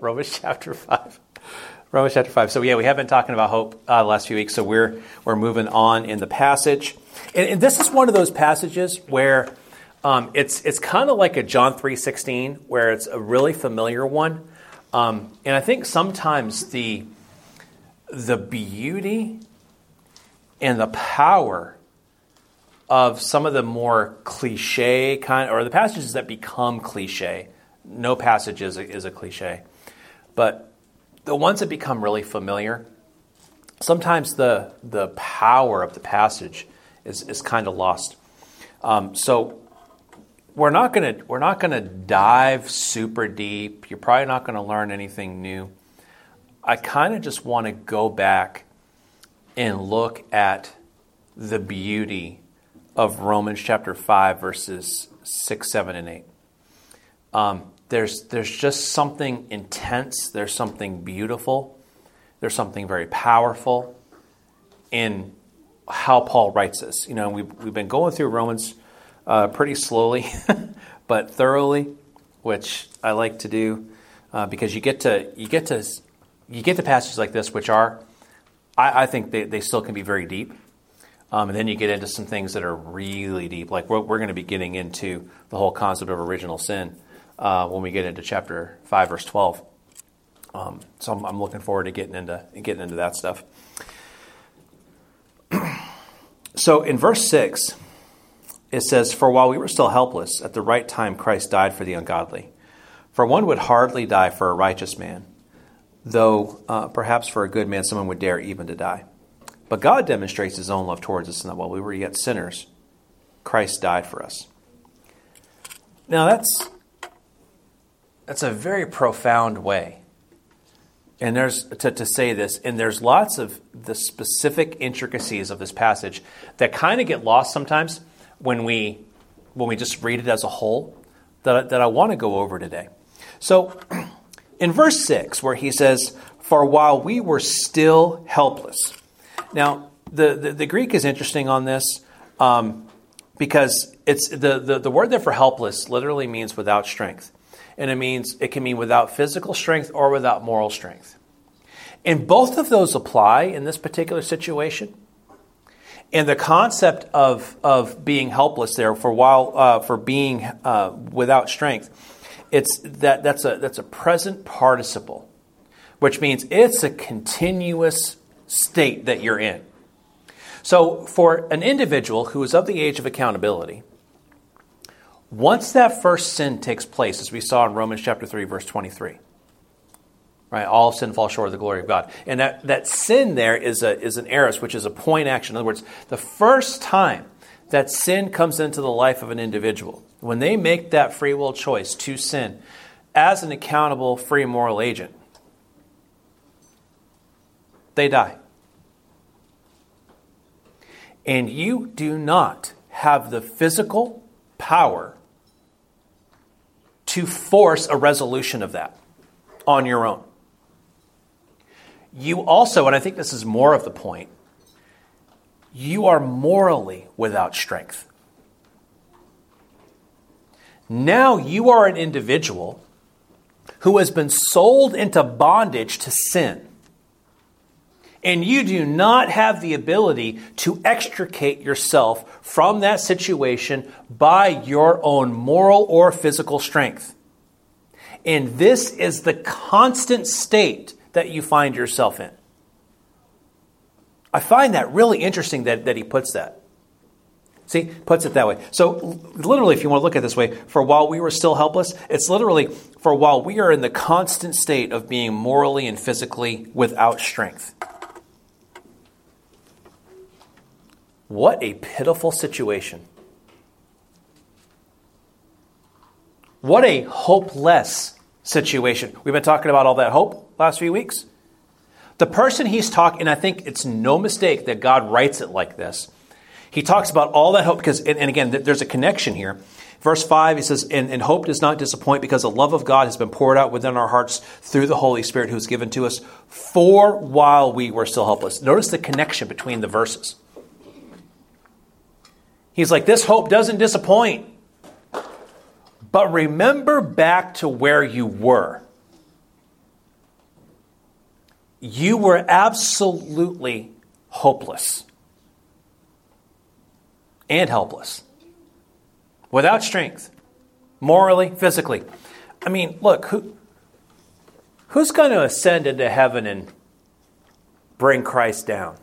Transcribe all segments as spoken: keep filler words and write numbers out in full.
Romans chapter five. Romans chapter five. So yeah, we have been talking about hope uh, the last few weeks, so we're we're moving on in the passage. And, and this is one of those passages where um, it's it's kind of like a John three sixteen, where it's a really familiar one. Um, and I think sometimes the the beauty and the power of some of the more cliche kind, or the passages that become cliche. No passage is a, is a cliche, but the ones that become really familiar, sometimes the the power of the passage is is kind of lost. Um, so we're not gonna we're not gonna dive super deep. You're probably not going to learn anything new. I kind of just want to go back and look at the beauty of Romans chapter five, verses six, seven, and eight. Um, there's there's just something intense. There's something beautiful. There's something very powerful in how Paul writes this. You know, we've we've been going through Romans uh, pretty slowly, but thoroughly, which I like to do uh, because you get to you get to you get to passages like this, which are, I, I think they, they still can be very deep. Um, and then you get into some things that are really deep. Like we're, we're going to be getting into the whole concept of original sin uh, when we get into chapter five, verse twelve. Um, so I'm, I'm looking forward to getting into getting into that stuff. So in verse six, it says, "For while we were still helpless, at the right time Christ died for the ungodly. For one would hardly die for a righteous man, though uh, perhaps for a good man someone would dare even to die. But God demonstrates his own love towards us in that while we were yet sinners, Christ died for us." Now that's that's a very profound way. And there's to, to say this, and there's lots of the specific intricacies of this passage that kind of get lost sometimes when we when we just read it as a whole, that, that I want to go over today. So in verse six, where he says, "For while we were still helpless." Now, the, the, the Greek is interesting on this um, because it's the, the, the word there for helpless literally means without strength. And it means it can mean without physical strength or without moral strength. And both of those apply in this particular situation. And the concept of, of being helpless there for while uh, for being uh, without strength, it's that that's a that's a present participle, which means it's a continuous state that you're in. So for an individual who is of the age of accountability, once that first sin takes place, as we saw in Romans chapter three, verse twenty-three, right? All sin falls short of the glory of God. And that, that sin there is a is an eros, which is a point action. In other words, the first time that sin comes into the life of an individual, when they make that free will choice to sin as an accountable free moral agent, they die. And you do not have the physical power to force a resolution of that on your own. You also, and I think this is more of the point, you are morally without strength. Now you are an individual who has been sold into bondage to sin. And you do not have the ability to extricate yourself from that situation by your own moral or physical strength. And this is the constant state that you find yourself in. I find that really interesting that, that he puts that. See, puts it that way. So literally, if you want to look at it this way, for while we were still helpless, it's literally for while we are in the constant state of being morally and physically without strength. What a pitiful situation. What a hopeless situation. We've been talking about all that hope last few weeks. The person he's talking, and I think it's no mistake that God writes it like this. He talks about all that hope because, and, and again, there's a connection here. Verse five, he says, and, and hope does not disappoint because the love of God has been poured out within our hearts through the Holy Spirit who is given to us for while we were still helpless. Notice the connection between the verses. He's like, this hope doesn't disappoint. But remember back to where you were. you were absolutely hopeless and helpless, without strength, morally, physically. I mean, look, who, who's going to ascend into heaven and bring Christ down?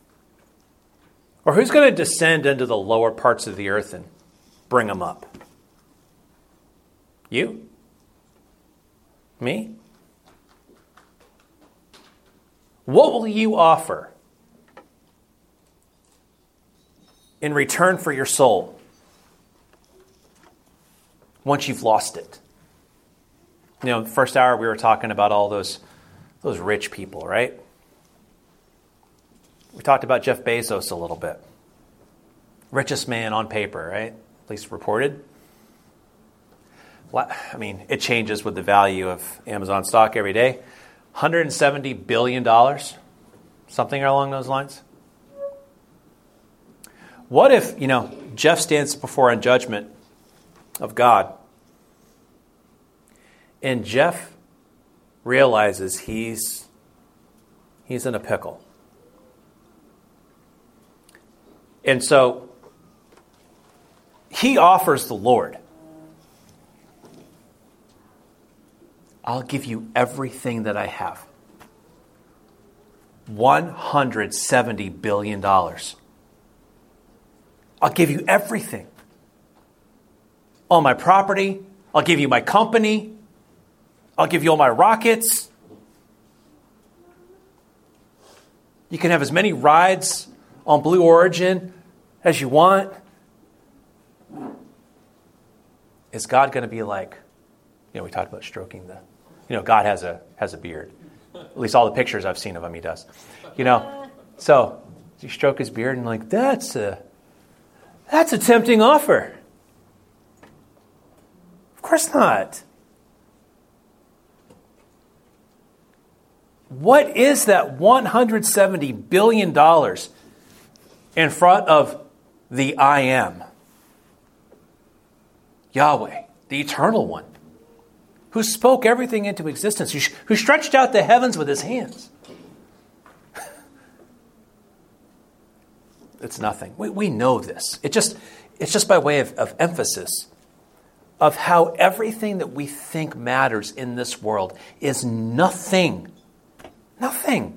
Or who's going to descend into the lower parts of the earth and bring him up? You? Me? What will you offer in return for your soul once you've lost it? You know, the first hour we were talking about all those, those rich people, right? We talked about Jeff Bezos a little bit. Richest man on paper, right? At least reported. I mean, it changes with the value of Amazon stock every day. one hundred seventy billion dollars, something along those lines. What if, you know, Jeff stands before a judgment of God, and Jeff realizes he's he's in a pickle. And so he offers the Lord, I'll give you everything that I have. one hundred seventy billion dollars. I'll give you everything. All my property. I'll give you my company. I'll give you all my rockets. You can have as many rides on Blue Origin as you want. Is God going to be like, you know, we talked about stroking the, you know, God has a has a beard. At least all the pictures I've seen of him, he does. You know, so you stroke his beard and like, that's a, that's a tempting offer. Of course not. What is that one hundred seventy billion dollars in front of the I Am? Yahweh, the Eternal One, who spoke everything into existence, who stretched out the heavens with his hands. It's nothing. We, we know this. It just, it's just by way of, of emphasis of how everything that we think matters in this world is nothing. Nothing.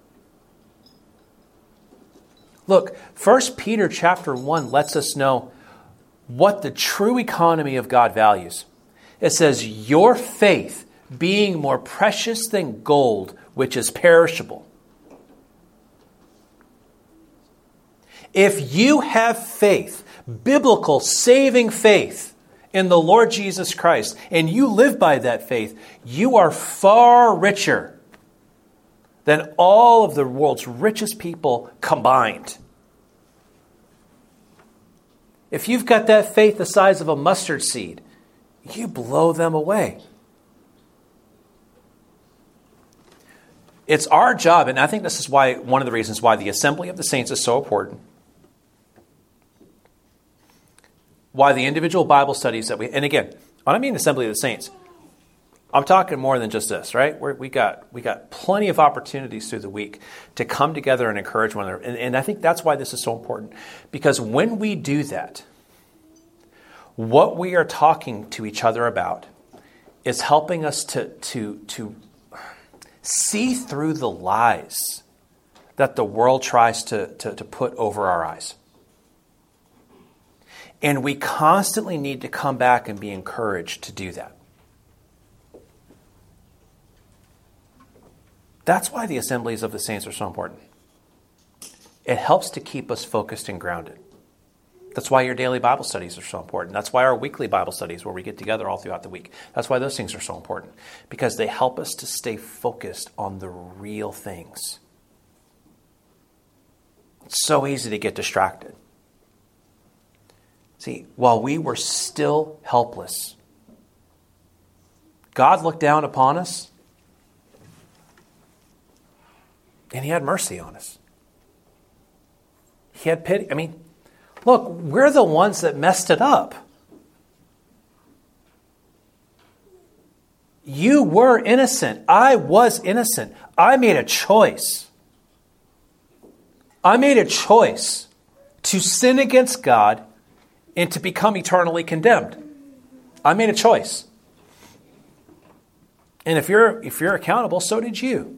Look, First Peter chapter one lets us know what the true economy of God values. It says, your faith being more precious than gold, which is perishable. If you have faith, biblical saving faith in the Lord Jesus Christ, and you live by that faith, you are far richer than all of the world's richest people combined. If you've got that faith the size of a mustard seed, you blow them away. It's our job, and I think this is why one of the reasons why the assembly of the saints is so important. Why the individual Bible studies that we, and again, I don't mean assembly of the saints. I'm talking more than just this, right? We're, we got we got plenty of opportunities through the week to come together and encourage one another. And, and I think that's why this is so important. Because when we do that, what we are talking to each other about is helping us to, to, to see through the lies that the world tries to, to, to put over our eyes. And we constantly need to come back and be encouraged to do that. That's why the assemblies of the saints are so important. It helps to keep us focused and grounded. That's why your daily Bible studies are so important. That's why our weekly Bible studies, where we get together all throughout the week, that's why those things are so important. Because they help us to stay focused on the real things. It's so easy to get distracted. See, while we were still helpless, God looked down upon us and he had mercy on us. He had pity. I mean, look, we're the ones that messed it up. You were innocent. I was innocent. I made a choice. I made a choice to sin against God and to become eternally condemned. I made a choice. And if you're if you're accountable, so did you.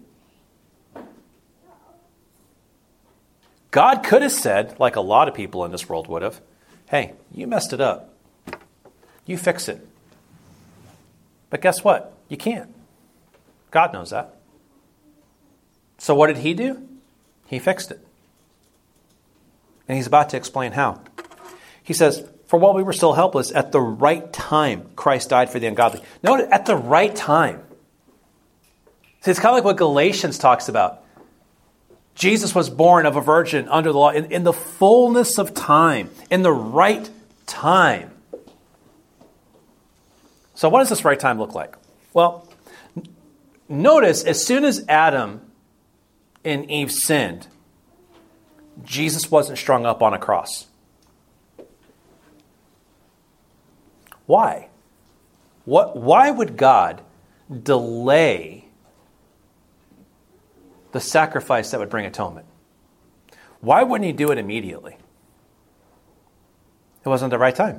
God could have said, like a lot of people in this world would have, hey, you messed it up. You fix it. But guess what? You can't. God knows that. So what did he do? He fixed it. And he's about to explain how. He says, for while we were still helpless, at the right time, Christ died for the ungodly. Notice, at the right time. See, it's kind of like what Galatians talks about. Jesus was born of a virgin under the law in, in the fullness of time, in the right time. So what does this right time look like? Well, notice as soon as Adam and Eve sinned, Jesus wasn't strung up on a cross. Why? What? Why would God delay the sacrifice that would bring atonement? Why wouldn't he do it immediately? It wasn't the right time.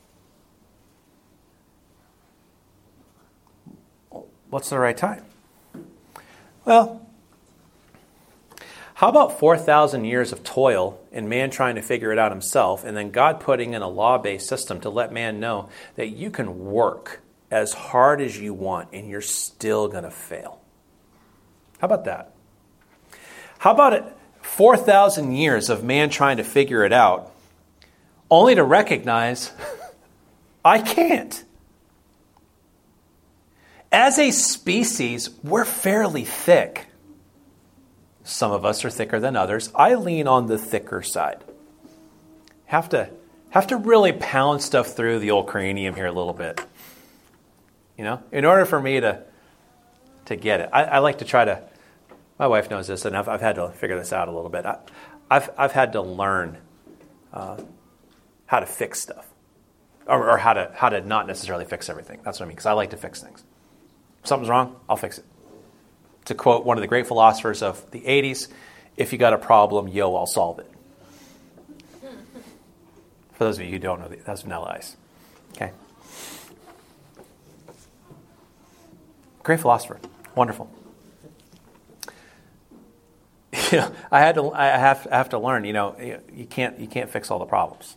What's the right time? Well, how about four thousand years of toil and man trying to figure it out himself, and then God putting in a law-based system to let man know that you can work as hard as you want and you're still going to fail? How about that? How about it? four thousand years of man trying to figure it out, only to recognize, I can't. As a species, we're fairly thick. Some of us are thicker than others. I lean on the thicker side. Have to, have to really pound stuff through the old cranium here a little bit. You know, in order for me to, to get it. I, I like to try to, my wife knows this, and I've, I've had to figure this out a little bit. I, I've, I've had to learn uh, how to fix stuff. Or, or how to, how to not necessarily fix everything. That's what I mean, because I like to fix things. If something's wrong, I'll fix it. To quote one of the great philosophers of the eighties, if you got a problem, yo, I'll solve it. For those of you who don't know, that's Vanilla Ice. Okay. Great philosopher. Wonderful. You know, I had to. I have. I have to learn. You know, you can't. You can't fix all the problems.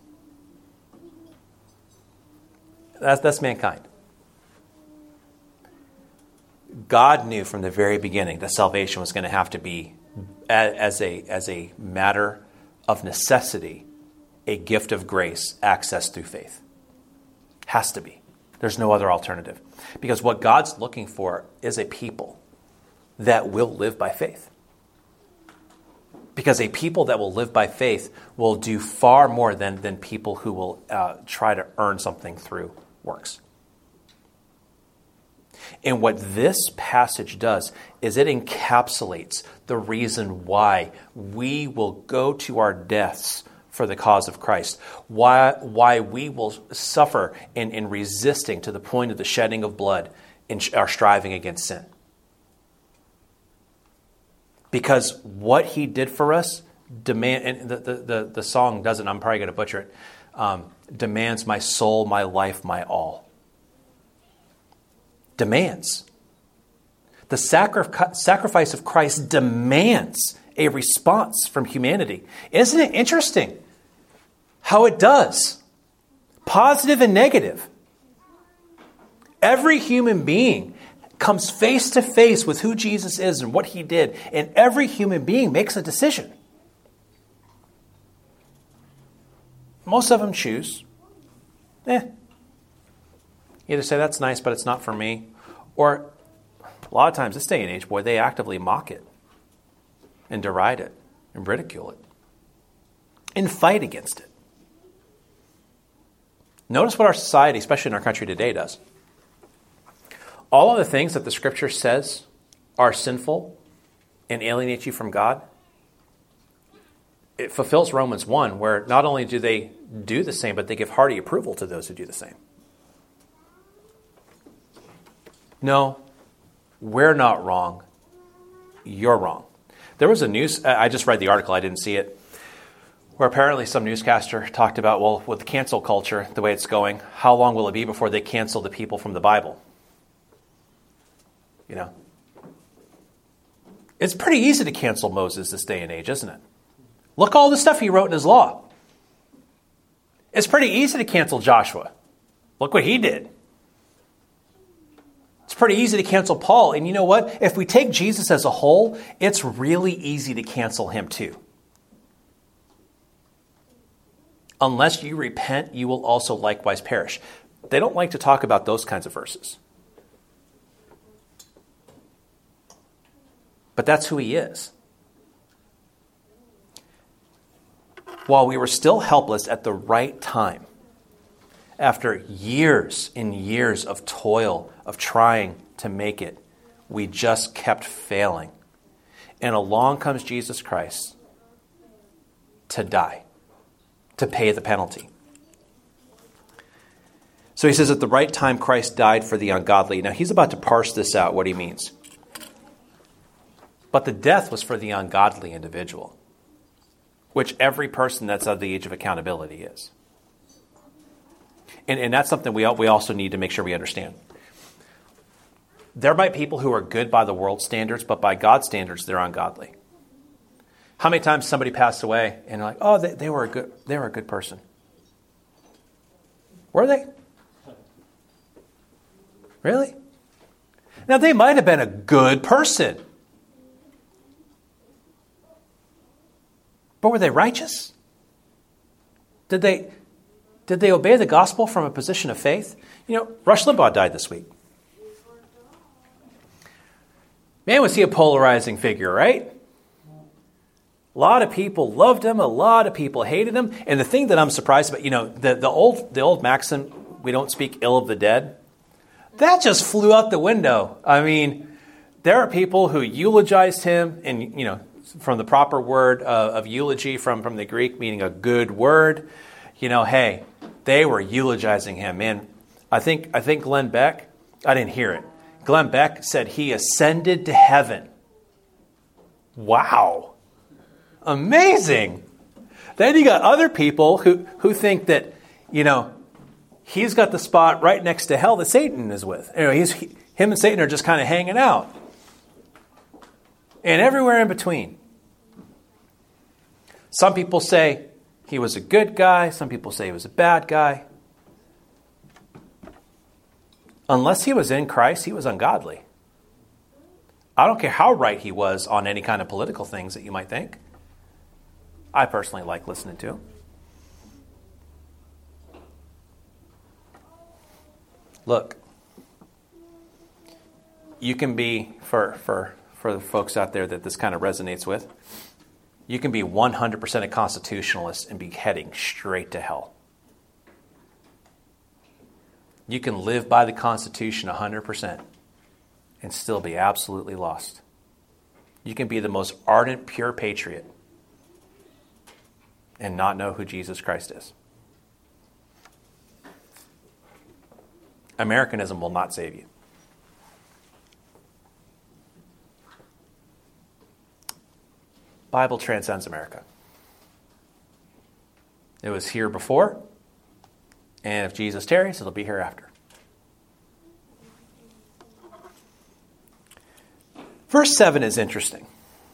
That's that's mankind. God knew from the very beginning that salvation was going to have to be, as a as a matter of necessity, a gift of grace accessed through faith. Has to be. There's no other alternative. Because what God's looking for is a people that will live by faith. Because a people that will live by faith will do far more than, than people who will uh, try to earn something through works. And what this passage does is it encapsulates the reason why we will go to our deaths for the cause of Christ, why, why we will suffer in, in resisting to the point of the shedding of blood in our striving against sin. Because what he did for us, demand, and the, the, the, the song doesn't, I'm probably going to butcher it, um, demands my soul, my life, my all. Demands. The sacri- sacrifice of Christ demands a response from humanity. Isn't it interesting how it does? Positive and negative. Every human being comes face to face with who Jesus is and what he did, and every human being makes a decision. Most of them choose, eh, either say that's nice, but it's not for me, or a lot of times this day and age, boy, they actively mock it and deride it and ridicule it and fight against it. Notice what our society, especially in our country today, does. All of the things that the Scripture says are sinful and alienate you from God, it fulfills Romans one, where not only do they do the same, but they give hearty approval to those who do the same. No, we're not wrong. You're wrong. There was a news, I just read the article, I didn't see it, where apparently some newscaster talked about, well, with cancel culture, the way it's going, how long will it be before they cancel the people from the Bible? You know? It's pretty easy to cancel Moses this day and age, isn't it? Look all the stuff he wrote in his law. It's pretty easy to cancel Joshua. Look what he did. It's pretty easy to cancel Paul. And you know what? If we take Jesus as a whole, it's really easy to cancel him too. Unless you repent, you will also likewise perish. They don't like to talk about those kinds of verses. But that's who he is. While we were still helpless at the right time, after years and years of toil, of trying to make it, we just kept failing. And along comes Jesus Christ to die, to pay the penalty. So he says, at the right time, Christ died for the ungodly. Now, he's about to parse this out, what he means. But the death was for the ungodly individual, which every person that's of the age of accountability is. And, and that's something we, we also need to make sure we understand. There might be people who are good by the world standards, but by God's standards, they're ungodly. How many times somebody passed away and you're like, oh, they, they were a good, they were a good person. Were they? Really? Now, they might have been a good person. But were they righteous? Did they, did they obey the gospel from a position of faith? You know, Rush Limbaugh died this week. Man, was he a polarizing figure, right? A lot of people loved him. A lot of people hated him. And the thing that I'm surprised about, you know, the, the old the old maxim, we don't speak ill of the dead, that just flew out the window. I mean, there are people who eulogized him, and, you know, from the proper word uh, of eulogy from, from the Greek, meaning a good word. You know, hey, they were eulogizing him. Man, I think I think Glenn Beck, I didn't hear it. Glenn Beck said he ascended to heaven. Wow. Amazing. Then you got other people who, who think that, you know, he's got the spot right next to hell that Satan is with. You know, he's, he, him and Satan are just kind of hanging out. And everywhere in between. Some people say he was a good guy. Some people say he was a bad guy. Unless he was in Christ, he was ungodly. I don't care how right he was on any kind of political things that you might think. I personally like listening to him. Look, you can be, for, for, for the folks out there that this kind of resonates with, you can be one hundred percent a constitutionalist and be heading straight to hell. You can live by the Constitution one hundred percent and still be absolutely lost. You can be the most ardent, pure patriot and not know who Jesus Christ is. Americanism will not save you. Bible transcends America. It was here before, and if Jesus tarries, it'll be hereafter. Verse seven is interesting.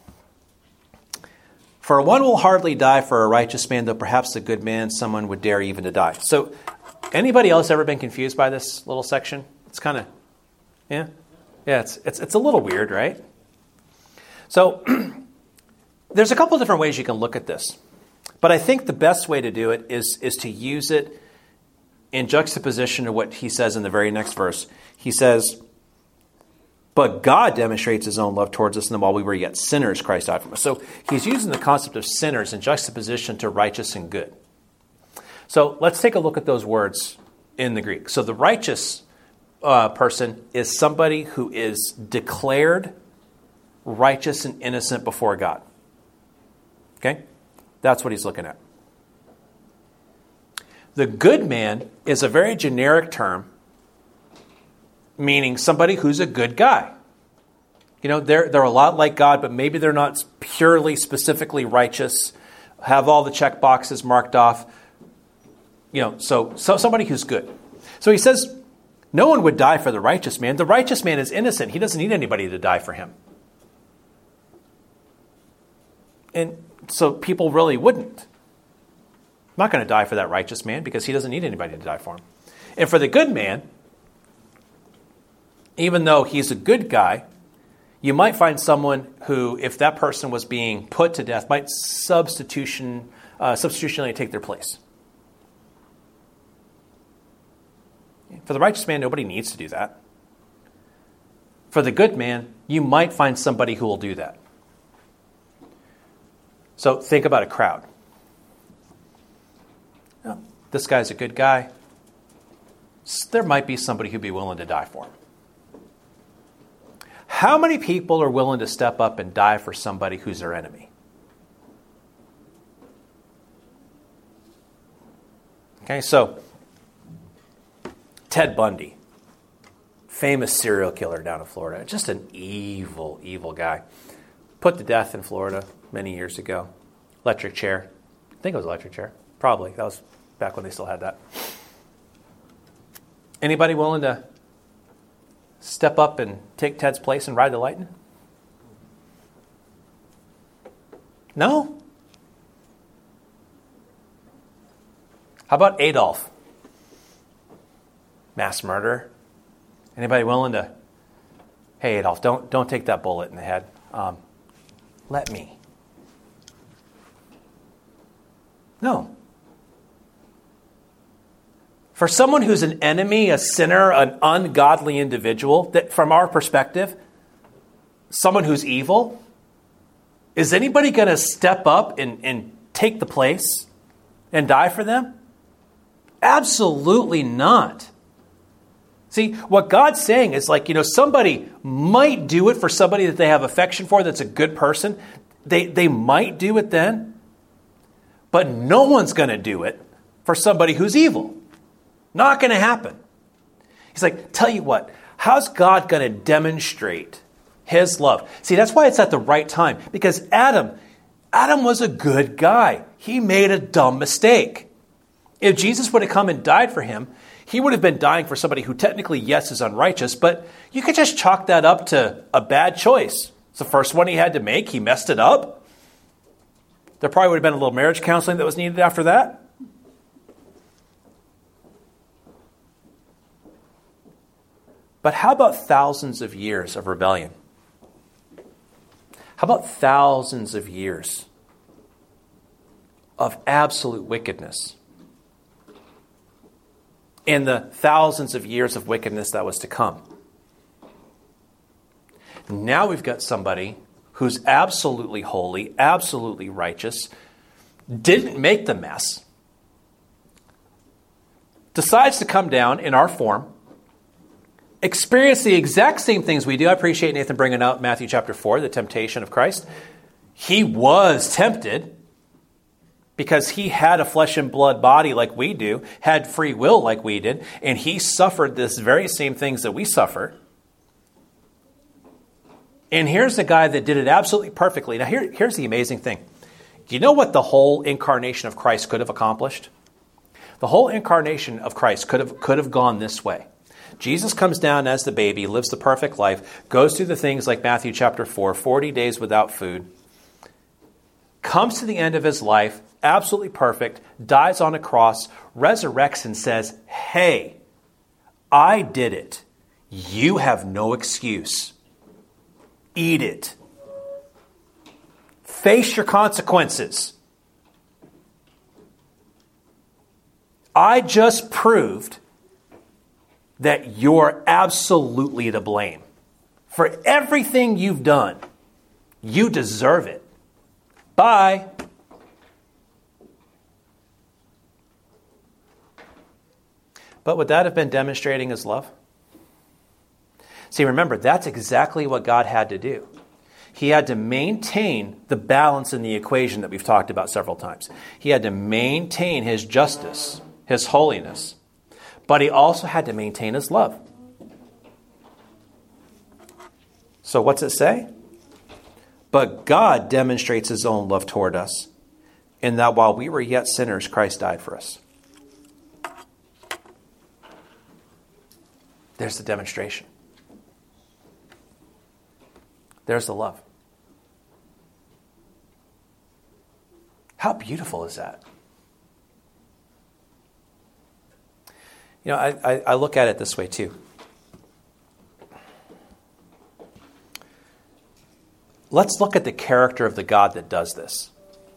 For one will hardly die for a righteous man, though perhaps a good man, someone would dare even to die. So, anybody else ever been confused by this little section? It's kind of, yeah? Yeah, it's, it's, it's a little weird, right? So, there's a couple of different ways you can look at this. But I think the best way to do it is, is to use it in juxtaposition to what he says in the very next verse. He says, but God demonstrates his own love towards us, and while we were yet sinners, Christ died for us. So he's using the concept of sinners in juxtaposition to righteous and good. So let's take a look at those words in the Greek. So the righteous uh, person is somebody who is declared righteous and innocent before God. Okay? That's what he's looking at. The good man is a very generic term meaning somebody who's a good guy. You know, they're, they're a lot like God, but maybe they're not purely, specifically righteous, have all the check boxes marked off. You know, so, so somebody who's good. So he says, no one would die for the righteous man. The righteous man is innocent. He doesn't need anybody to die for him. And so people really wouldn't. I'm not going to die for that righteous man because he doesn't need anybody to die for him. And for the good man, even though he's a good guy, you might find someone who, if that person was being put to death, might substitution, uh, substitutionally take their place. For the righteous man, nobody needs to do that. For the good man, you might find somebody who will do that. So think about a crowd. Oh, this guy's a good guy. There might be somebody who'd be willing to die for him. How many people are willing to step up and die for somebody who's their enemy? Okay, so Ted Bundy, famous serial killer down in Florida, just an evil, evil guy. Put to death in Florida many years ago. Electric chair. I think it was electric chair. Probably. That was back when they still had that. Anybody willing to step up and take Ted's place and ride the lightning? No? How about Adolf? Mass murderer. Anybody willing to, hey Adolf, don't don't take that bullet in the head. Um, let me. No. For someone who's an enemy, a sinner, an ungodly individual, that from our perspective, someone who's evil, is anybody going to step up and, and take the place and die for them? Absolutely not. See, what God's saying is like, you know, somebody might do it for somebody that they have affection for that's a good person. They, they might do it then, but no one's going to do it for somebody who's evil. Not going to happen. He's like, tell you what, how's God going to demonstrate his love? See, that's why it's at the right time. Because Adam, Adam was a good guy. He made a dumb mistake. If Jesus would have come and died for him, he would have been dying for somebody who technically, yes, is unrighteous, but you could just chalk that up to a bad choice. It's the first one he had to make. He messed it up. There probably would have been a little marriage counseling that was needed after that. But how about thousands of years of rebellion? How about thousands of years of absolute wickedness? And the thousands of years of wickedness that was to come. Now we've got somebody who's absolutely holy, absolutely righteous, didn't make the mess, decides to come down in our form, experience the exact same things we do. I appreciate Nathan bringing out Matthew chapter four, the temptation of Christ. He was tempted because he had a flesh and blood body like we do, had free will like we did, and he suffered this very same things that we suffer. And here's the guy that did it absolutely perfectly. Now here, here's the amazing thing. Do you know what the whole incarnation of Christ could have accomplished? The whole incarnation of Christ could have, could have gone this way. Jesus comes down as the baby, lives the perfect life, goes through the things like Matthew chapter four, forty days without food, comes to the end of his life, absolutely perfect, dies on a cross, resurrects and says, hey, I did it. You have no excuse. Eat it. Face your consequences. I just proved that you're absolutely to blame. For everything you've done, you deserve it. Bye. But would that have been demonstrating his love? See, remember, that's exactly what God had to do. He had to maintain the balance in the equation that we've talked about several times. He had to maintain his justice, his holiness, but he also had to maintain his love. So what's it say? But God demonstrates his own love toward us, in that while we were yet sinners, Christ died for us. There's the demonstration. There's the love. How beautiful is that? You know, I, I, I look at it this way too. Let's look at the character of the God that does this.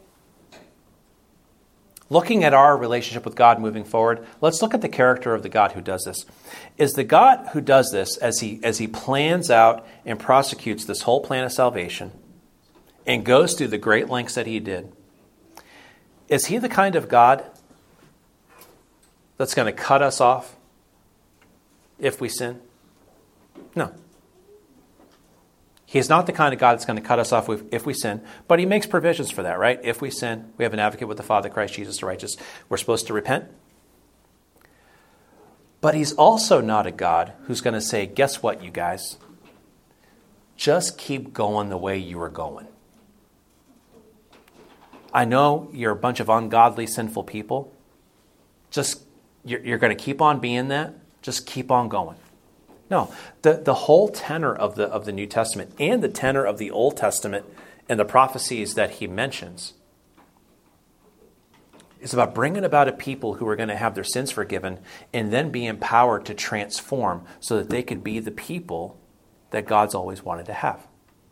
Looking at our relationship with God moving forward, let's look at the character of the God who does this. Is the God who does this, as he, as he plans out and prosecutes this whole plan of salvation and goes through the great lengths that he did, is he the kind of God that's going to cut us off if we sin? No. He's not the kind of God that's going to cut us off if we sin, but he makes provisions for that, right? If we sin, we have an advocate with the Father, Christ Jesus the righteous. We're supposed to repent. But he's also not a God who's going to say, guess what, you guys? Just keep going the way you were going. I know you're a bunch of ungodly, sinful people. Just, you're, you're going to keep on being that. Just keep on going. No, the, the whole tenor of the of the New Testament and the tenor of the Old Testament and the prophecies that he mentions is about bringing about a people who are going to have their sins forgiven and then be empowered to transform so that they could be the people that God's always wanted to have.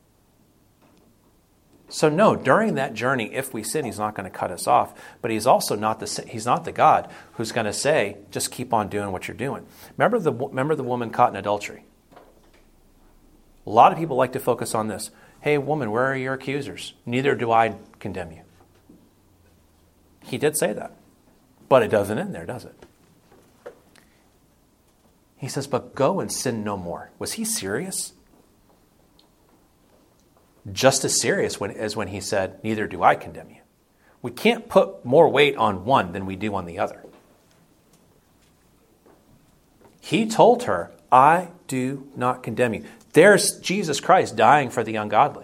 So no, during that journey, if we sin, he's not going to cut us off, but he's also not the he's not the God who's going to say, just keep on doing what you're doing. Remember the remember the woman caught in adultery. A lot of people like to focus on this. Hey, woman, where are your accusers? Neither do I condemn you. He did say that, but it doesn't end there, does it? He says, but go and sin no more. Was he serious? Just as serious when, as when he said, neither do I condemn you. We can't put more weight on one than we do on the other. He told her, I do not condemn you. There's Jesus Christ dying for the ungodly.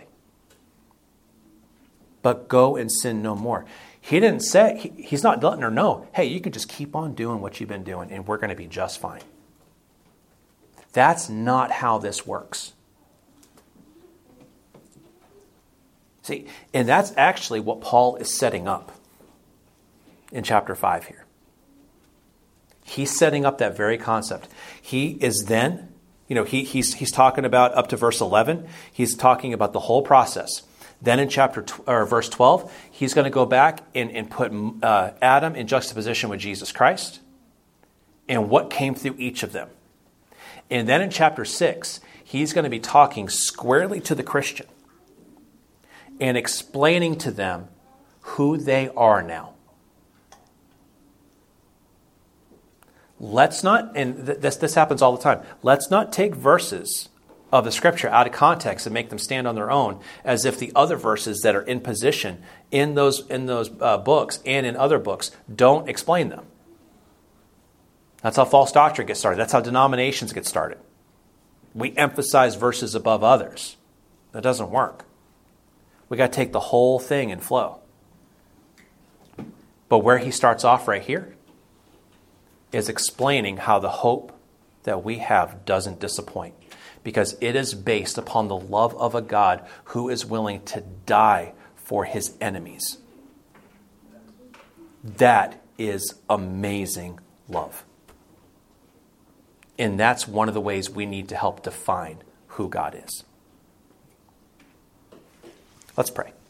But go and sin no more. He didn't say, he, he's not letting her know, hey, you can just keep on doing what you've been doing and we're going to be just fine. That's not how this works. See, and that's actually what Paul is setting up in chapter five here. He's setting up that very concept. He is then, you know, he, he's, he's talking about up to verse eleven. He's talking about the whole process. Then in chapter tw- or verse twelve, he's going to go back and, and put uh, Adam in juxtaposition with Jesus Christ and what came through each of them. And then in chapter six, he's going to be talking squarely to the Christian and explaining to them who they are now. Let's not, and th- this, this happens all the time, let's not take verses of the scripture out of context and make them stand on their own as if the other verses that are in position in those, in those uh, books and in other books don't explain them. That's how false doctrine gets started. That's how denominations get started. We emphasize verses above others. That doesn't work. We got to take the whole thing and flow. But where he starts off right here is explaining how the hope that we have doesn't disappoint, because it is based upon the love of a God who is willing to die for his enemies. That is amazing love. And that's one of the ways we need to help define who God is. Let's pray.